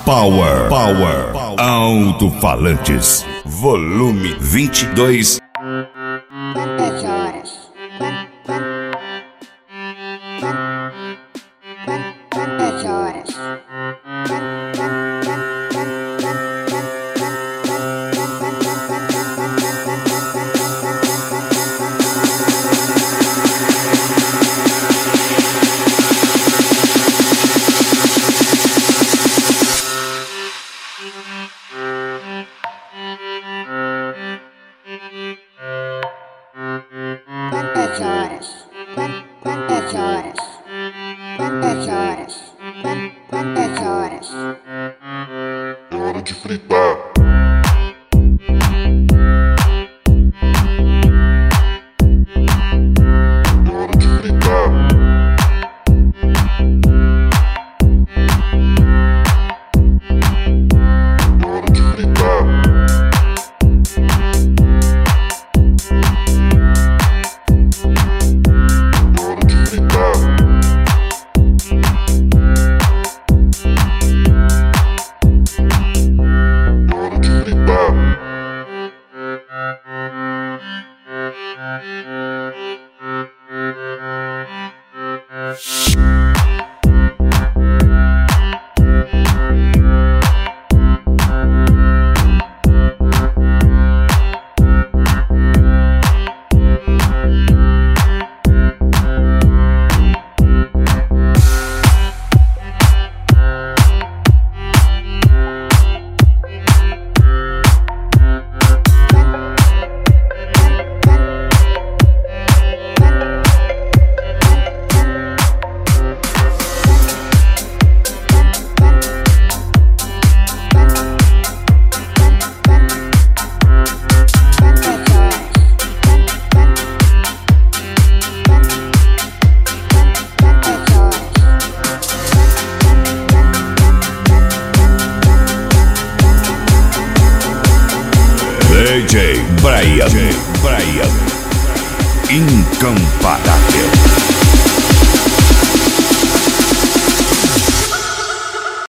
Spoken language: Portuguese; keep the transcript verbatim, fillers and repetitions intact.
Power, Power, Alto-falantes, volume vinte e dois. Quantas horas? Quan- quan- quan- Quantas horas? Quan- quan- Quantas horas? Quan- Quantas horas? Quantas horas? Quan- Quantas horas? É hora de fritar. É hora de fritar. É hora de fritar. É hora de fritar. É hora de fritar. D J Brian, Brian, incomparável.